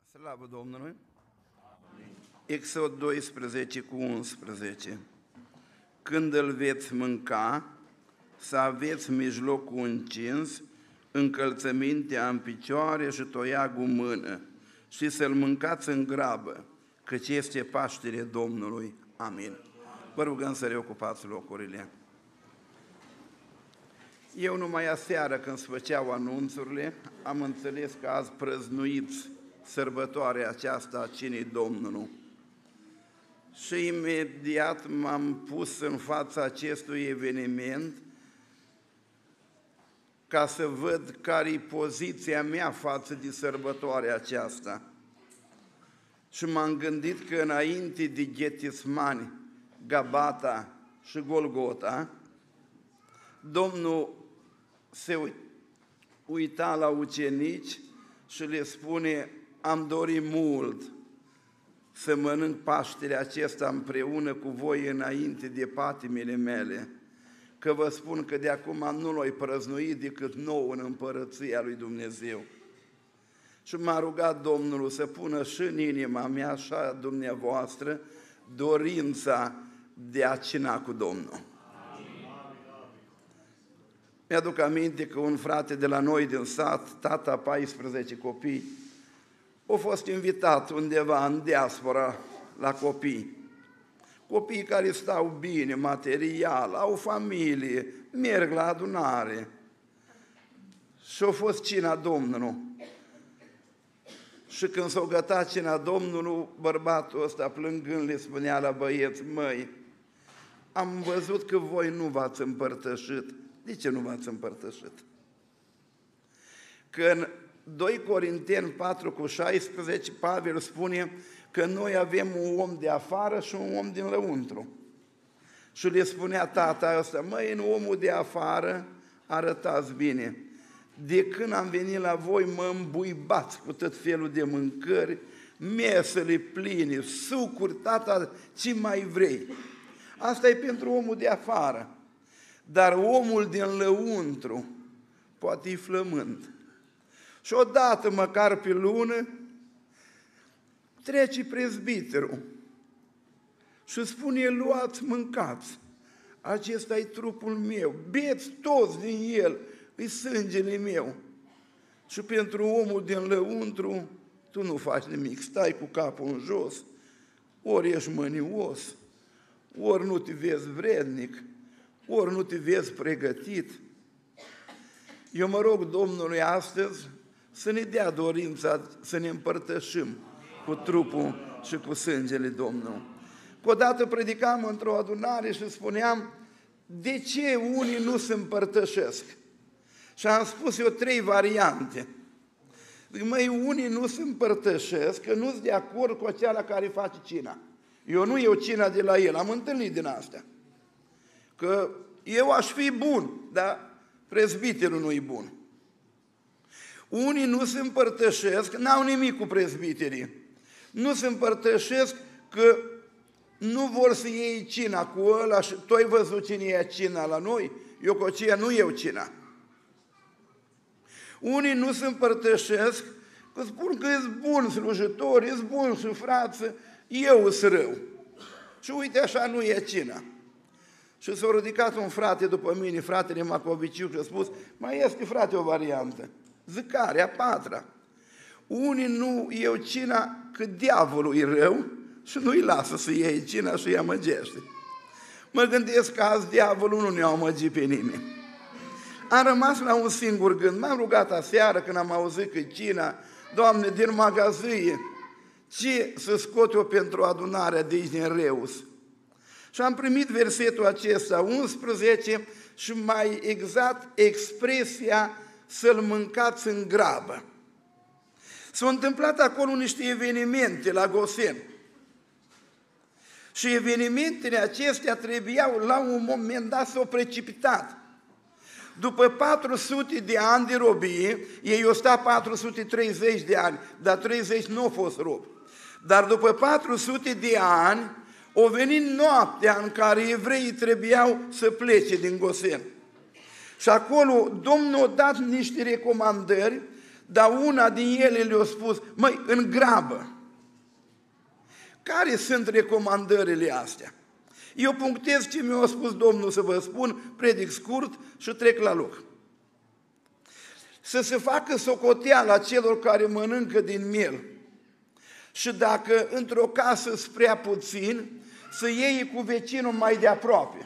Slavă Domnului! Exod 12:11. Când îl veți mânca, să aveți mijlocul încins, încălțămintea în picioare și toiagul în mână, și să-l mâncați în grabă, căci este Paștele Domnului. Amin. Vă rugăm să reocupați locurile. Eu numai aseară, când se făceau anunțurile, am înțeles că azi prăznuiți sărbătoarea aceasta a Cinei Domnului. Și imediat m-am pus în fața acestui eveniment ca să văd care-i poziția mea față de sărbătoarea aceasta. Și m-am gândit că înainte de Ghetismani, Gabata și Golgota, Domnul se uita la ucenici și le spune: am dorit mult să mănânc Paștele acesta împreună cu voi înainte de patimile mele, că vă spun că de acum nu l-oi prăznui decât nou în împărăția lui Dumnezeu. Și m-a rugat Domnul să pună și în inima mea, așa dumneavoastră, dorința de a cina cu Domnul. Mi-aduc aminte că un frate de la noi din sat, tata 14 copii, a fost invitat undeva în diaspora la copii. Copii care stau bine, material, au familie, merg la adunare. Și a fost cina Domnului. Și când s-a gătat cina Domnului, bărbatul ăsta plângând le spunea la băieți: măi, am văzut că voi nu v-ați împărtășit. De ce nu v-ați împărtășit? Că în 2 Corinteni 4:16, Pavel spune că noi avem un om de afară și un om din lăuntru. Și le spunea tata ăsta: măi, în omul de afară arătați bine. De când am venit la voi, mă îmbuibați cu tot felul de mâncări, mesele pline, sucuri, tata, ce mai vrei. Asta e pentru omul de afară. Dar omul din lăuntru poate-i flământ. Și odată, măcar pe lună, trece prezbiterul și spune: luați, mâncați, acesta e trupul meu, beți toți din el, e sângele meu. Și pentru omul din lăuntru tu nu faci nimic, stai cu capul în jos, ori ești mânios, ori nu te vezi vrednic, ori nu te vezi pregătit. Eu mă rog Domnului astăzi să ne dea dorința să ne împărtășim cu trupul și cu sângele Domnului. Că odată predicam într-o adunare și spuneam: de ce unii nu se împărtășesc? Și am spus eu 3 variante. Zic: măi, unii nu se împărtășesc că nu-s de acord cu aceala care face cina. Eu nu iau cina de la el, am întâlnit din astea. Că eu aș fi bun, dar prezbiterul nu e bun. Unii nu se împărtășesc, n-au nimic cu prezbiterii. Nu se împărtășesc că nu vor să iei cina cu ăla și tu ai văzut cine ia cina la noi, eu cu aceea nu iau cina. Unii nu se împărtășesc că spun că ești bun slujitor, ești bun și frață, eu sunt rău. Și uite așa nu ia cina. Și s-a ridicat un frate după mine, fratele Macoviciu, și a spus: mai este, frate, o variantă. Zic: care? A 4-a. Unii nu iau cina că diavolul e rău și nu-i lasă să iei cina și îi amăgește. Mă gândesc că azi diavolul nu ne-a amăgit pe nimeni. Am rămas la un singur gând. M-am rugat aseară când am auzit că cina: Doamne, din magazie, ce să scot eu pentru adunarea de aici din Reus? Și am primit versetul acesta, 11, și mai exact expresia: să-l mâncați în grabă. S-au întâmplat acolo niște evenimente la Gosen. Și evenimentele acestea trebuiau la un moment dat s-au precipitat. După 400 de ani de robie, ei au stat 430 de ani, dar 30 nu au fost rob. Dar după 400 de ani, a venit noaptea în care evreii trebuiau să plece din Gosen. Și acolo Domnul a dat niște recomandări, Dar una din ele le-a spus, măi, în grabă. Care sunt recomandările astea? Eu punctez ce mi-a spus Domnul să vă spun, predic scurt și trec la loc. Să se facă socoteala celor care mănâncă din miel. Și dacă într-o casă sunt prea puțin, să iei cu vecinul mai de aproape.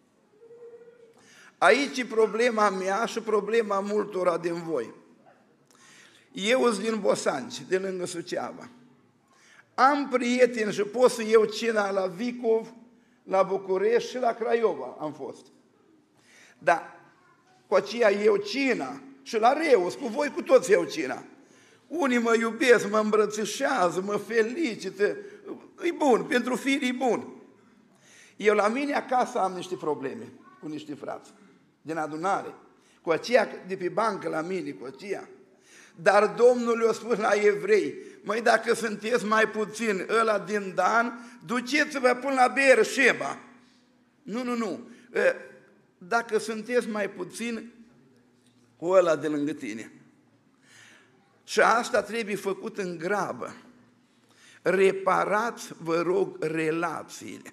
Aici e problema mea și problema multora din voi. Eu sunt din Bosanci, de lângă Suceava. Am prieteni și pot să iau cina la Vicov, la București și la Craiova am fost. Dar cu aceea iau cina și la Reus, cu voi cu toți iau cina. Unii mă iubesc, mă îmbrățișează, mă felicită, e bun, pentru firii e bun. Eu la mine acasă am niște probleme cu niște frați din adunare, cu aceea de pe bancă la mine, cu aceea. Dar Domnul le-a spus la evrei, măi, dacă sunteți mai puțin ăla din Dan, duceți-vă până la Beersheba. Nu. Dacă sunteți mai puțin cu ăla de lângă tine. Și asta trebuie făcut în grabă. Reparați, vă rog, relațiile.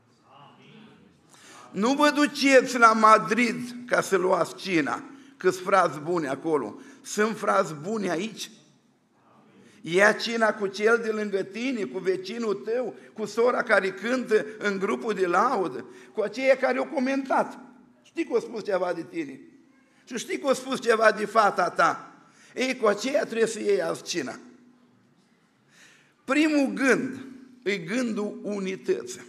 Nu vă duceți la Madrid ca să luați cina, că-s frați buni acolo. Sunt frați buni aici? Ia cina cu cel de lângă tine, cu vecinul tău, cu sora care cântă în grupul de laudă, cu aceia care au comentat. Știi că au spus ceva de tine și știi că au spus ceva de fata ta. Ei, cu aceea trebuie să iei azi cina. Primul gând e gândul unității.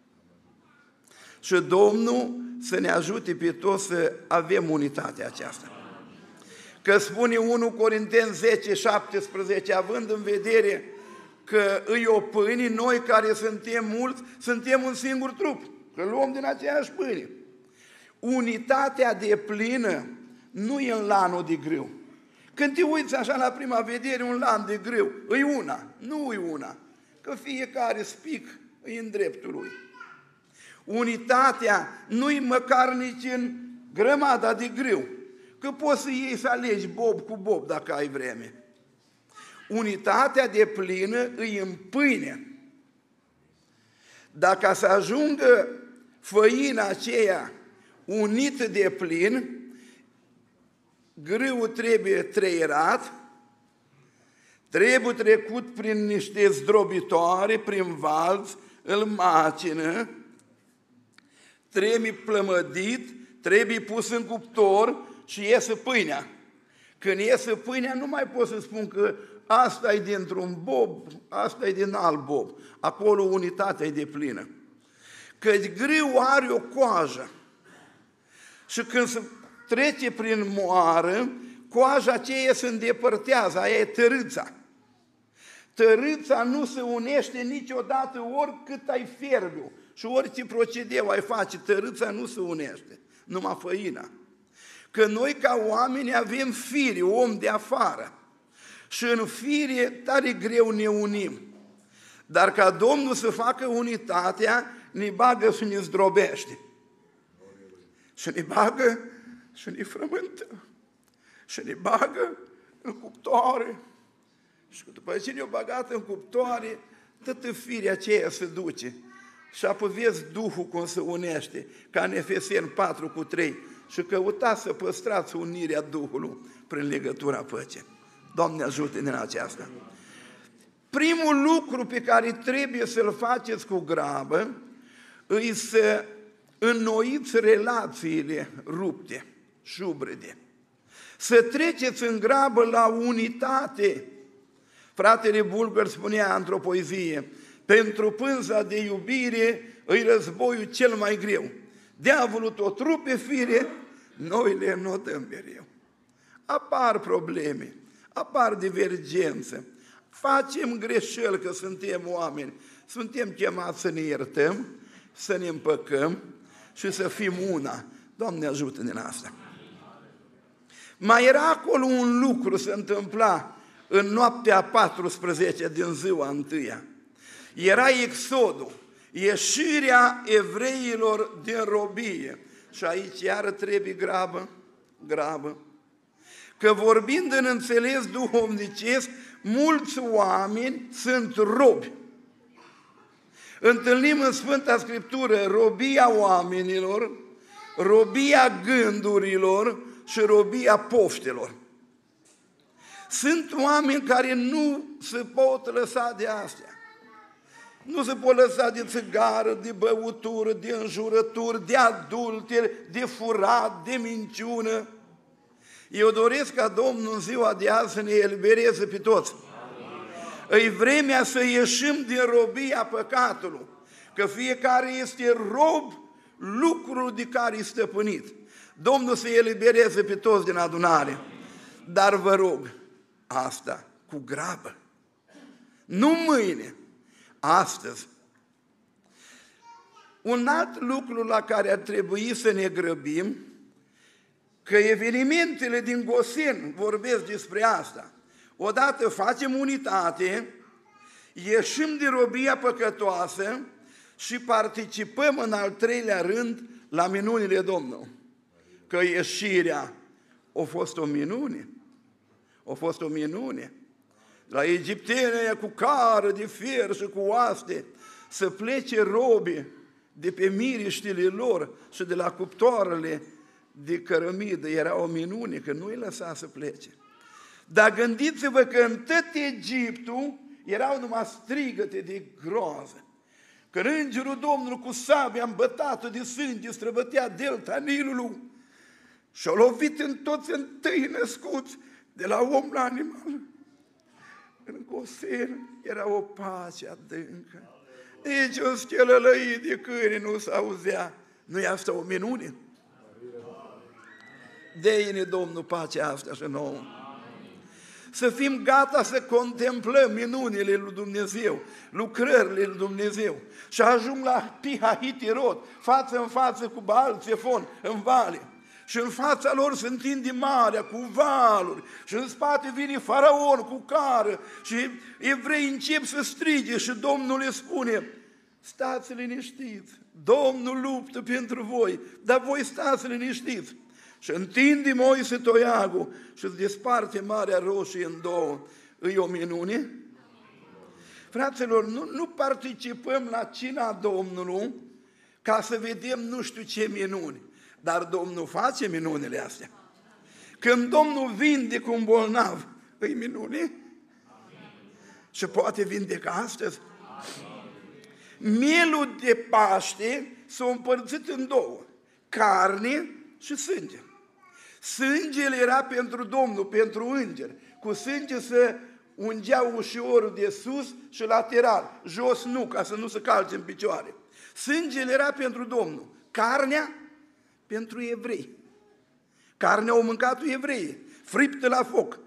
Și Domnul să ne ajute pe toți să avem unitatea aceasta. Că spune 1 Corinteni 10, 17, având în vedere că îi o pâine, noi care suntem mulți, suntem un singur trup, că luăm din aceeași pâine. Unitatea deplină nu e în lanul de grâu. Când te uiți așa la prima vedere, un lan de grâu, e una, nu e una, că fiecare spic e în dreptul lui. Unitatea nu-i măcar nici în grămada de grâu, că poți să iei să alegi bob cu bob dacă ai vreme. Unitatea deplină e în pâine. Dacă să ajungă făina aceea unită de plin, grâul trebuie trăierat, trebuie trecut prin niște zdrobitoare, prin valți, îl macină, trebuie plămădit, trebuie pus în cuptor și iese pâinea. Când iese pâinea, nu mai pot să spun că asta e dintr-un bob, asta e din alt bob. Acolo unitatea e deplină. Căci grâul are o coajă și când se trece prin moară, coaja aceea se îndepărtează, aia e tărâța. Tărâța nu se unește niciodată, oricât ai fierbe și orice procedeu ai face, tărâța nu se unește, numai făina. Că noi ca oameni avem fire, om de afară, și în fire tare greu ne unim. Dar ca Domnul să facă unitatea, ne bagă și ne zdrobește. Și ne bagă și ne frământă. Și ne bagă în cuptoare. Și după ce ne-o bagat în cuptoare, toată firea aceea se duce. Și apoi vezi Duhul cum se unește, ca în Efeseni 4:3. Și căutați să păstrați unirea Duhului prin legătura păcii. Doamne, ajută-ne în aceasta. Primul lucru pe care trebuie să-l faceți cu grabă e să înnoiți relațiile rupte, șubrede. Să treceți în grabă la unitate. Fratele Bulgar spunea într-o poezie, pentru pânza de iubire îi războiul cel mai greu. Diavolul tot rupe fire, noi le înodăm mereu. Apar probleme, apar divergențe, facem greșeli că suntem oameni, suntem chemați să ne iertăm, să ne împăcăm și să fim una. Doamne, ajută-ne în asta. Mai era acolo un lucru se întâmpla în noaptea 14 din ziua întâia. Era exodul, ieșirea evreilor din robie. Și aici iară trebuie grabă. că vorbind în înțeles duhovnicesc, mulți oameni sunt robi. Întâlnim în Sfânta Scriptură robia oamenilor, robia gândurilor și robia poftelor. Sunt oameni care nu se pot lăsa de astea. Nu se pot lăsa de țigară, de băutură, de înjurături, de adulter, de furat, de minciună. Eu doresc ca Domnul în ziua de azi să ne elibereze pe toți. E vremea să ieșim din robia păcatului, că fiecare este rob lucrul de care e stăpânit. Domnul să elibereze pe toți din adunare. Dar vă rog, asta cu grabă. Nu mâine, astăzi. Un alt lucru la care ar trebui să ne grăbim, că evenimentele din Gosen vorbesc despre asta. Odată facem unitate, ieșim din robia păcătoasă și participăm în al treilea rând la minunile Domnului. Că ieșirea a fost o minune. A fost o minune. La egipteni cu cară de fier și cu oaste să plece robii de pe miriștile lor și de la cuptoarele de cărămidă. Era o minune că nu îi lăsa să plece. Dar gândiți-vă că în tot Egiptul erau numai strigăte de groază. Că îngerul Domnului cu sabia îmbătată de sânge străbătea delta Nilului și-a lovit în toți întâi născuți, de la om la animal. În Gosen era o pace adâncă. Nici un schelălăit de câini nu s-auzea. Nu-i asta o minune? Dă-i-ne Domnul pacea asta și nouă. Să fim gata să contemplăm minunile lui Dumnezeu, lucrările lui Dumnezeu. Și ajung la Pihahirot, față în față cu Baal-Țefon, în vale. Și în fața lor se întinde marea cu valuri și în spate vine faraon cu cară și evrei încep să strige și Domnul le spune: stați liniștiți, Domnul luptă pentru voi, dar voi stați liniștiți. Și întinde Moise toiagul și îți desparte Marea Roșie în două. E o minune? Fraților, nu participăm la cina Domnului ca să vedem nu știu ce minuni, dar Domnul face minunile astea. Când Domnul vindecă un bolnav, e minune? Și poate vindeca astăzi? Mielul de Paște s-a împărțit în două, carne și sânge. Sângele era pentru Domnul, pentru îngeri. Cu sânge se ungea ușiorul de sus și lateral, jos nu, ca să nu se calce în picioare. Sângele era pentru Domnul, carnea pentru evrei. Carnea au mâncat evreii, friptă la foc.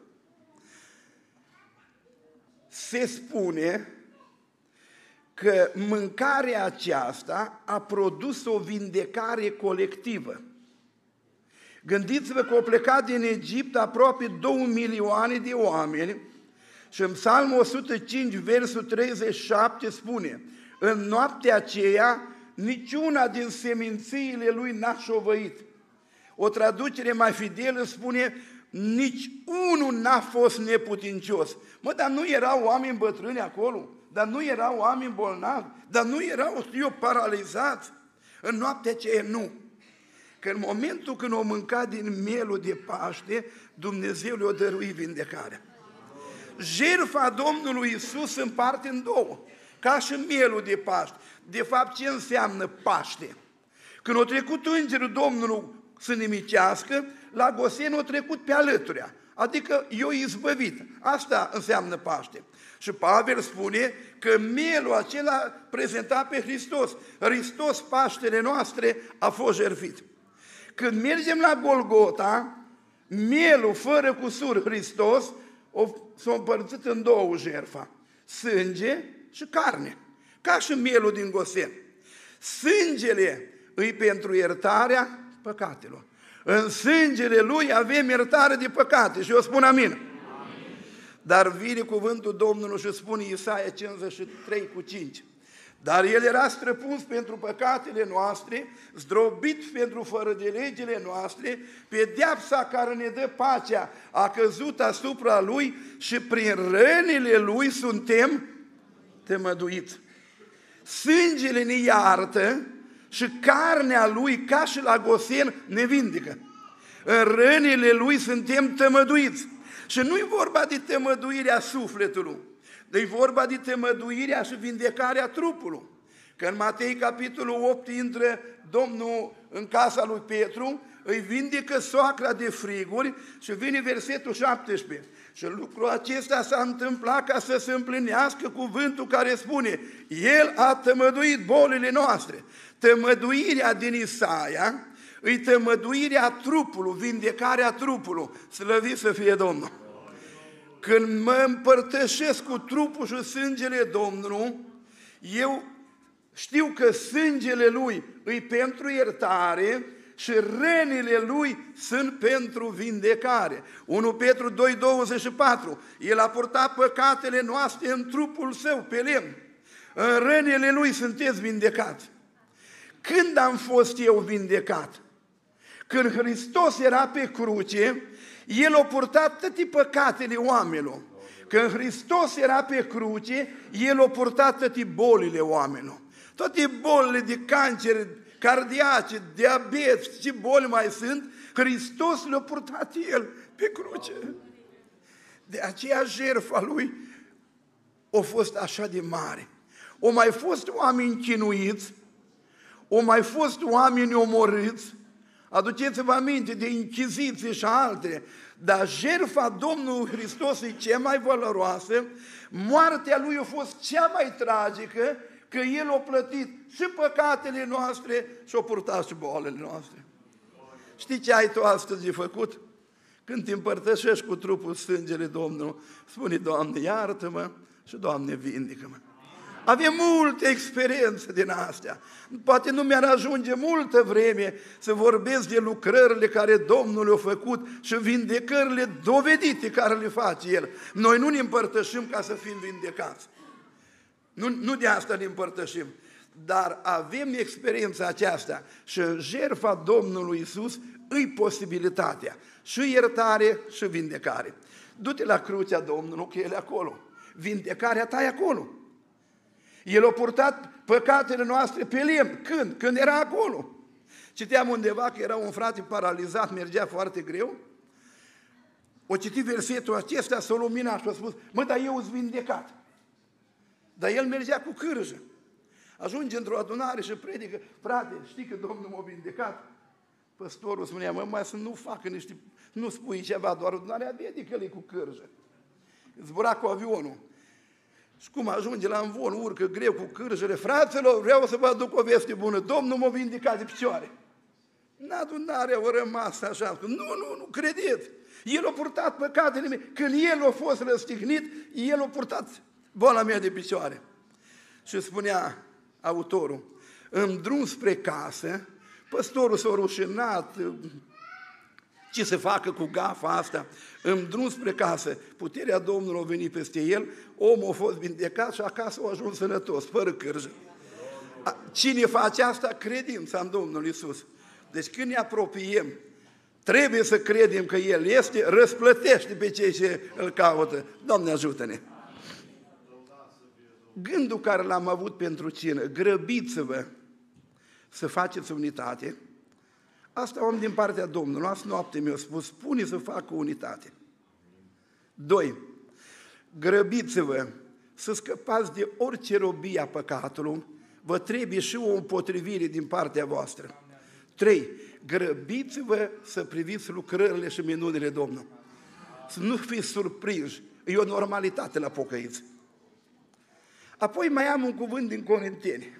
Se spune că mâncarea aceasta a produs o vindecare colectivă. Gândiți-vă că au plecat din Egipt aproape 2 milioane de oameni și în Psalmul 105, versul 37 spune: în noaptea aceea niciuna din semințiile lui n-a șovăit. O traducere mai fidelă spune: nici unul n-a fost neputincios. Mă, dar nu erau oameni bătrâni acolo? Dar nu erau oameni bolnavi? Dar nu erau, paralizați? În noaptea aceea nu. Că în momentul când o mânca din mielul de Paște, Dumnezeu le-a dăruit vindecarea. Jertfa Domnului Iisus se împarte în două, ca și mielul de Paște. De fapt, ce înseamnă Paște? Când a trecut îngerul Domnului să nimicească, la Gosen a trecut pe alăturea, adică i-a izbăvit. Asta înseamnă Paște. Și Pavel spune că mielul acela prezenta pe Hristos. Hristos, Paștele noastre, a fost jertfit. Când mergem la Golgota, mielul fără cusur Hristos s-a împărțit în două jertfa, sânge și carne, ca și mielul din Gosen. Sângele îi pentru iertarea păcatelor. În sângele lui avem iertare de păcate și eu spun amin. Dar vine cuvântul Domnului și spune Isaia 53:5: Dar El era străpuns pentru păcatele noastre, zdrobit pentru fără de legile noastre, pedeapsa care ne dă pacea a căzut asupra Lui și prin rănile Lui suntem tămăduiți. Sângele ne iartă și carnea Lui, ca și la Gosen, ne vindecă. În rănile Lui suntem tămăduiți. Și nu-i vorba de tămăduirea sufletului, e vorba de tămăduirea și vindecarea trupului. Că în Matei, capitolul 8, intră Domnul în casa lui Petru, îi vindecă soacra de friguri și vine versetul 17. Și lucrul acesta s-a întâmplat ca să se împlinească cuvântul care spune: El a tămăduit bolile noastre. Tămăduirea din Isaia îi tămăduirea trupului, vindecarea trupului. Slăvit să fie Domnul! Când mă împărtășesc cu trupul și sângele Domnului, eu știu că sângele Lui îi pentru iertare și rănile Lui sunt pentru vindecare. 1 Petru 2,24. El a purtat păcatele noastre în trupul Său, pe lemn. În rănile Lui sunteți vindecați. Când am fost eu vindecat? Când Hristos era pe cruce, El a purtat toate păcatele oamenilor. Când Hristos era pe cruce, El a purtat toate bolile oamenilor. Toate bolile de cancer, cardiace, diabet, ce boli mai sunt, Hristos le-a purtat El pe cruce. De aceea jertfa Lui a fost așa de mare. Au mai fost oameni chinuiți, au mai fost oameni omorâți, aduceți-vă aminte de închiziție și altele, dar jertfa Domnului Hristos e cea mai valoroasă, moartea Lui a fost cea mai tragică, că El a plătit și păcatele noastre și a purtat și bolile noastre. Știi ce ai tu astăzi de făcut? Când te împărtășești cu trupul sângele Domnului, spune: Doamne, iartă-mă și Doamne, vindecă-mă. Avem multe experiențe din astea. Poate nu mi-ar ajunge multă vreme să vorbesc de lucrările care Domnul le-a făcut și vindecările dovedite care le face El. Noi nu ne împărtășim ca să fim vindecați. Nu de asta ne împărtășim. Dar avem experiența aceasta și în jertfa Domnului Iisus îi posibilitatea și iertare și vindecare. Du-te la crucea Domnului, că El e acolo. Vindecarea ta e acolo. El a purtat păcatele noastre pe lemn. Când? Când era acolo. Citeam undeva că era un frate paralizat, mergea foarte greu. O citit versetul acesta, s-a luminat și a spus: mă, dar eu sunt vindecat. Dar el mergea cu cârjă. Ajunge într-o adunare și predică: frate, știi că Domnul m-a vindecat? Păstorul spunea: mă, mai să nu facă niște, nu spui ceva, doar adunarea vede că el e cu cârjă. Zbura cu avionul. Și cum ajunge la învon, urcă greu cu cârjele: fraților, vreau să vă aduc o veste bună, Domnul m-a vindecat de picioare. În adunare au rămas așa: nu credeți, El a purtat păcatele mele. Când El a fost răstignit, El a purtat boala mea de picioare. Și spunea autorul: în drum spre casă, păstorul s-a rușinat, ce să facă cu gafa asta? În drum spre casă, puterea Domnului a venit peste el, omul a fost vindecat și acasă a ajuns sănătos, fără cârjă. Cine face asta? Credința în Domnul Iisus. Deci când ne apropiem, trebuie să credem că El este, răsplătește pe cei ce îl caută. Doamne, ajută-ne! Gândul care l-am avut pentru cină: grăbiți-vă să faceți unitate. Asta om din partea Domnului. Azi noapte mi-a spus: spune să facă unitate. 2. Grăbiți-vă să scăpați de orice robie a păcatului. Vă trebuie și o împotrivire din partea voastră. 3. Grăbiți-vă să priviți lucrările și minunile Domnului. Să nu fiți surprinși. E o normalitate la pocăiți. Apoi mai am un cuvânt din Corinteni.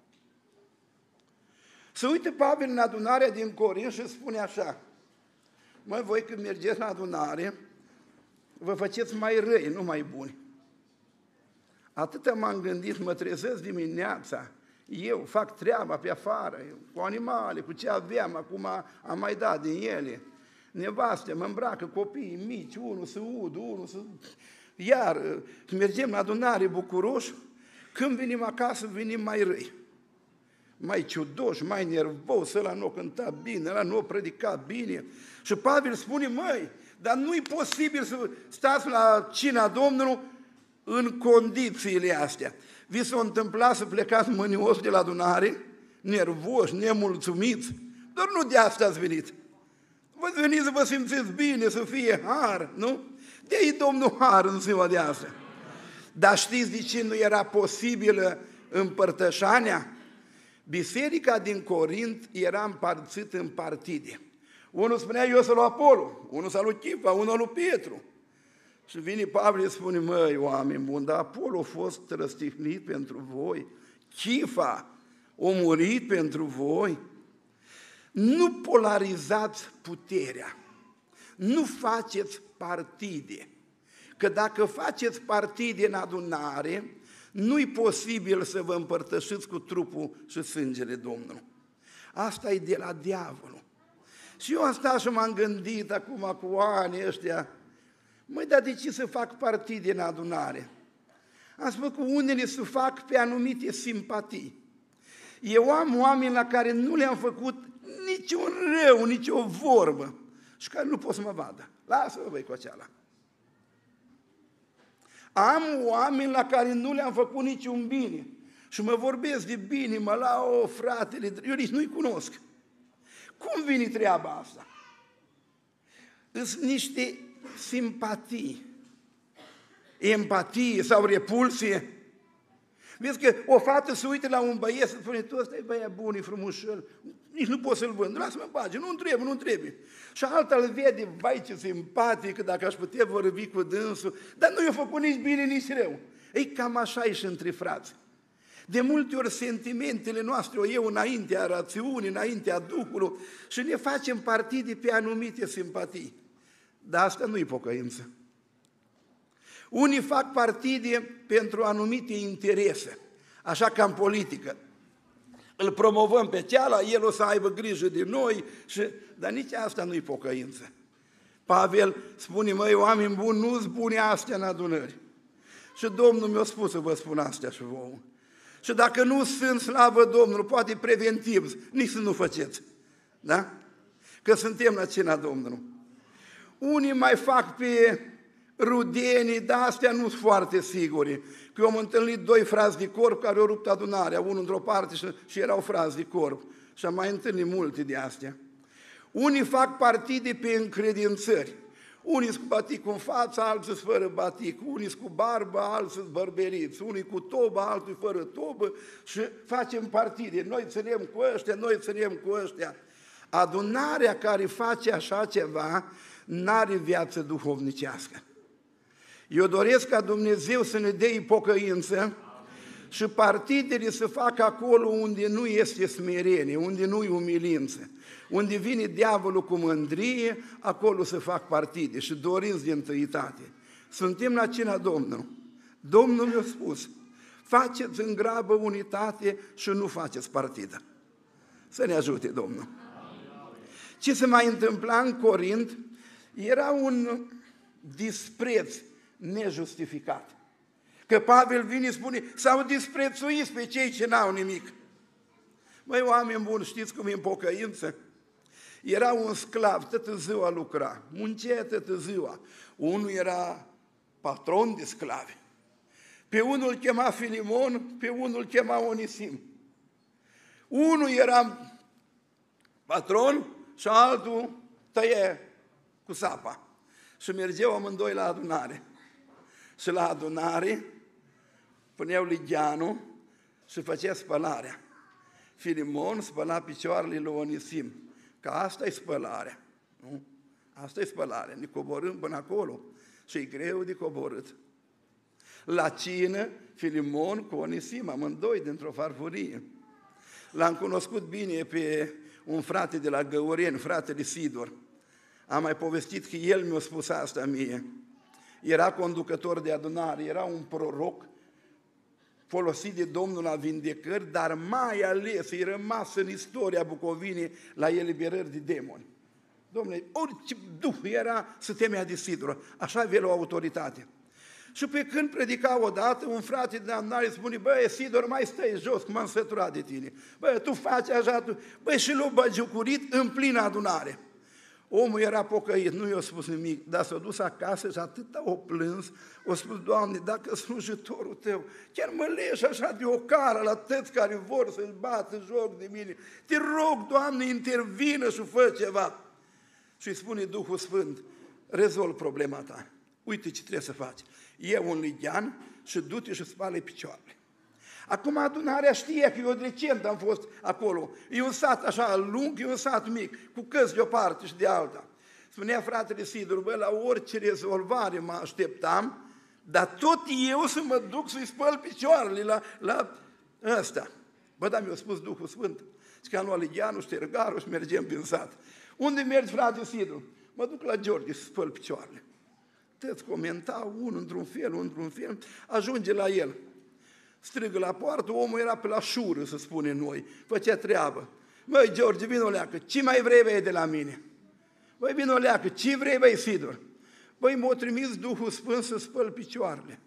Se uită Pavel în adunarea din Corint și spune așa: măi, voi când mergeți la adunare, vă faceți mai răi, nu mai buni. Atâta m-am gândit, mă trezesc dimineața, eu fac treaba pe afară, cu animale, cu ce aveam, acum am mai dat din ele. Nevastea mă îmbracă, copiii mici, unul să udă, unul să... Iar mergem la adunare bucuroși. Când venim acasă, venim mai răi, mai ciudoși, mai nervoși, ăla nu o cânta bine, ăla nu o predica bine. Și Pavel spune, măi, dar nu-i posibil să stați la cina Domnului în condițiile astea. Vi s-a întâmplat să plecați mânios de la adunare, nervoși, nemulțumiți, doar nu de asta ați venit. Vă veniți să vă simțiți bine, să fie har, nu? De-i Domnul har în ziua de astăzi. Dar știți de ce nu era posibilă împărtășania? Biserica din Corint era împărțită în partide. Unul spunea, eu sunt lui Apollo, unul sunt lui Chifa, unul lui Petru. Și vine Pavel și spune, măi, oameni buni, dar Apollo a fost răstignit pentru voi, Chifa a murit pentru voi. Nu polarizați puterea, nu faceți partide, că dacă faceți partide în adunare, nu-i posibil să vă împărtășiți cu trupul și sângele Domnului. Asta e de la diavolul. Și eu am stat și m-am gândit acum cu ani ăștia, măi, dar de ce să fac partide în adunare? Am spus că unele se fac pe anumite simpatii. Eu am oameni la care nu le-am făcut niciun rău, nici o vorbă și care nu pot să mă vadă. Lasă-mă, băi, cu aceala. Am oameni la care nu le-am făcut niciun bine și mă vorbesc de bine, mă lau, fratele, eu nici nu-i cunosc. Cum vine treaba asta? Sunt niște simpatii, empatie sau repulsie. Vezi că o fată se uită la un băiet și spune, tu ăsta e băiat bun, e frumușel, nici nu poți să-l vând, lasă-mă în pace, nu trebuie. Și alta îl vede, vai ce simpatic, dacă aș putea vorbi cu dânsul, dar nu i-a făcut nici bine, nici rău. Ei, cam așa e și între frați. De multe ori sentimentele noastre o iau înaintea rațiunii, înaintea Duhului și ne facem partide pe anumite simpatii. Dar asta nu e pocăință. Unii fac partide pentru anumite interese, așa ca în politică. Îl promovăm pe ceala, el o să aibă grijă de noi, dar nici asta nu-i pocăință. Pavel spune, măi, oameni buni, nu spune astea în adunări. Și Domnul mi-a spus să vă spun astea și vouă. Și dacă nu sunt, slavă Domnului, poate preventiv, nici să nu faceți. Da? Că suntem la cina Domnului. Unii mai fac pe rudenii, dar astea nu sunt foarte siguri. Că eu am întâlnit doi frați de corp care au rupt adunarea, unul într-o parte și erau frați de corp. Și am mai întâlnit multe de astea. Unii fac partide pe încredințări. Unii sunt cu batic în față, alții sunt fără batic. Unii sunt cu barbă, alții sunt bărberiți. Unii cu tobă, alții fără tobă. Și facem partide. Noi ținem cu ăștia, noi ținem cu ăștia. Adunarea care face așa ceva n-are viață duhovnicească. Eu doresc ca Dumnezeu să ne dea pocăință și partidele să facă acolo unde nu este smerenie, unde nu e umilință, unde vine diavolul cu mândrie, acolo să fac partide și dorinți de întâitate. Suntem la cina Domnului. Domnul mi-a spus, faceți în grabă unitate și nu faceți partidă. Să ne ajute Domnul. Ce se mai întâmpla în Corint era un dispreț nejustificat. Că Pavel vine și spune, s-au disprețuit pe cei ce n-au nimic. Măi, oameni buni, știți cum e în pocăință? Era un sclav, toată ziua lucra, muncea toată ziua. Unul era patron de sclavi. Pe unul îl chema Filimon, pe unul îl chema Onisim. Unul era patron și altul tăia cu sapa. Și mergeau amândoi la adunare. Și la adunare puneau ligheanul și făcea spălarea. Filimon spăla picioarele lui Onisim, că asta e spălarea. Nu? Asta e spălarea, ne coborâm până acolo și e greu de coborât. La cină, Filimon cu Onisim, amândoi dintr-o farfurie. L-am cunoscut bine pe un frate de la Găureni, fratele Sidor. Am mai povestit că el mi-a spus asta mie. Era conducător de adunare, era un proroc folosit de Domnul la vindecări, dar mai ales e rămas în istoria Bucovinei la eliberări de demoni. Dom'le, orice duh era să temea de Sidor, așa avea o autoritate. Și pe când predica odată, un frate de adunare spune, băi, Sidor, mai stai jos, că m-am săturat de tine. Băi, tu faci așa, tu... Băi, și l-a băgiucurit în plină adunare. Omul era pocăit, nu i-a spus nimic, dar s-a dus acasă și atâta o plâns, o spus, Doamne, dacă slujitorul Tău chiar mă leși așa de o cară la toți care vor să-și bată joc de mine, te rog, Doamne, intervină și fă ceva. Și îi spune Duhul Sfânt, rezolv problema ta, uite ce trebuie să faci. Ia un lighean și du-te și spală picioarele. Acum adunarea știe că eu recent am fost acolo. E un sat așa lung, e un sat mic, cu căți de o parte și de alta. Spunea fratele Sidor, bă, la orice rezolvare mă așteptam, dar tot eu să mă duc să-i spăl picioarele la ăsta. Bă, dar mi-a spus Duhul Sfânt, și că am luat ligheanul, ștergarul și mergem prin sat. Unde mergi, frate Sidor? Mă duc la George să spăl picioarele. Tăți comentau, unul într-un fel, unul într-un fel, ajunge la el. Strigă la poartă, omul era pe la șură, să spunem noi, făcea treabă. Măi, George, vino leacă, ce mai vrei, băi, de la mine? Băi, vino leacă, ce vrei, băi, Sidor? Băi, m-a trimis Duhul Sfânt să spăl picioarele.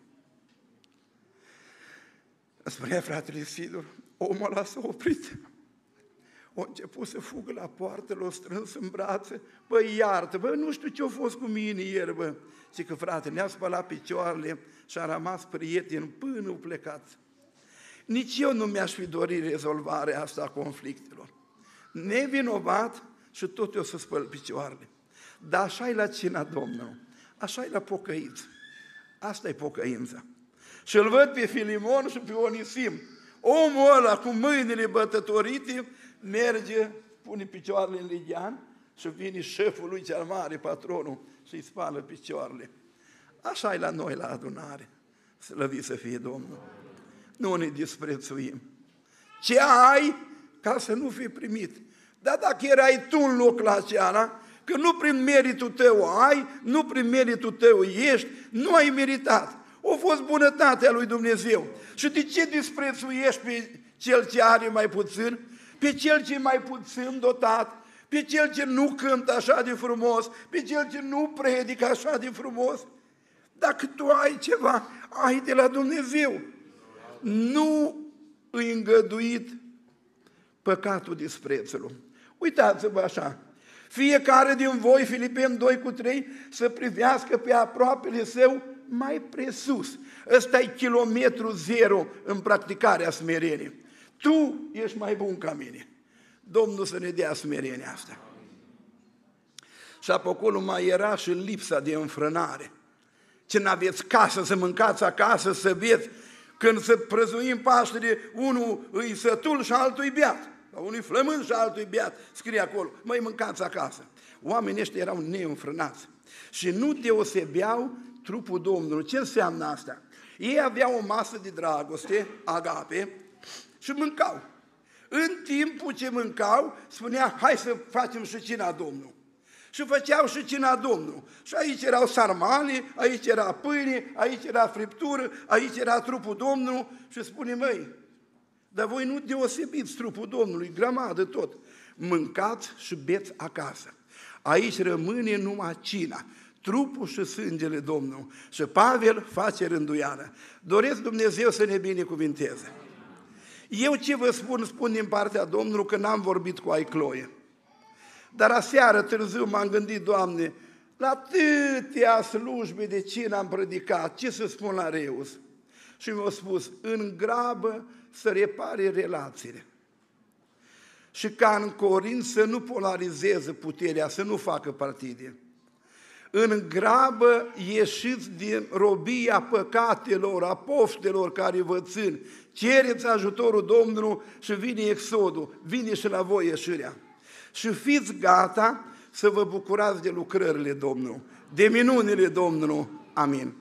Spunea fratele Sidor, omul ăla s-a oprit. A început să fugă la poartă, l-a strâns în brațe, băi, iartă, bă, nu știu ce a fost cu mine ieri, bă. Și că, frate, ne-a spălat picioarele și a rămas prieten până au plecat. Nici eu nu mi-aș fi dorit rezolvarea asta a conflictelor. Nevinovat și tot eu să spăl picioarele. Dar așa-i la cina Domnului, așa-i la pocăiți. Asta e pocăința. Și îl văd pe Filimon și pe Onisim. Omul ăla cu mâinile bătătorite merge, pune picioarele în lighean și vine șeful lui cel mare, patronul, și îi spală picioarele. Așa e la noi la adunare. Slăvit să fie Domnul. Nu ne disprețuim. Ce ai ca să nu fii primit? Dar dacă erai tu în locul acela, că nu prin meritul tău ai, nu prin meritul tău ești, nu ai meritat. A fost bunătatea lui Dumnezeu. Și de ce disprețuiești pe cel ce are mai puțin? Pe cel ce e mai puțin dotat? Pe cel ce nu cântă așa de frumos? Pe cel ce nu predică așa de frumos? Dacă tu ai ceva, ai de la Dumnezeu. Nu îi îngăduit păcatul disprețului. Uitați-vă așa, fiecare din voi, Filipeni 2:3, să privească pe aproapele său mai presus. Ăsta e kilometru zero în practicarea smereniei. Tu ești mai bun ca mine. Domnul să ne dea smerenia asta. Și acolo mai era și lipsa de înfrânare. Ce n-aveți casă să mâncați acasă, să beți, când să prăzuim Paștele, unul îi sătul și altul îi beat. Unul îi flămând și altul îi beat. Scrie acolo, măi, mâncați acasă. Oamenii ăștia erau neînfrânați și nu deosebeau trupul Domnului. Ce înseamnă asta? Ei aveau o masă de dragoste, agape, și mâncau. În timpul ce mâncau, spunea, hai să facem și cina Domnului. Și făceau și cina Domnului. Și aici erau sarmale, aici era pâine, aici era friptură, aici era trupul Domnului. Și spune, măi, dar voi nu deosebiți trupul Domnului, grămadă tot. Mâncați și beți acasă. Aici rămâne numai cina, trupul și sângele Domnului. Și Pavel face rânduială. Doresc Dumnezeu să ne binecuvinteze. Eu ce vă spun din partea Domnului, că n-am vorbit cu ai Chloe. Dar aseară târziu m-am gândit, Doamne, la atâtea slujbe de cină am predicat, ce să spun la Reus? Și mi-a spus, în grabă să repare relațiile. Și ca în Corint să nu polarizeze puterea, să nu facă partide. În grabă ieșiți din robia păcatelor, a poftelor care vă țin. Cereți ajutorul Domnului și vine exodul, vine și la voi ieșirea. Și fiți gata să vă bucurați de lucrările Domnului, de minunile Domnului. Amin.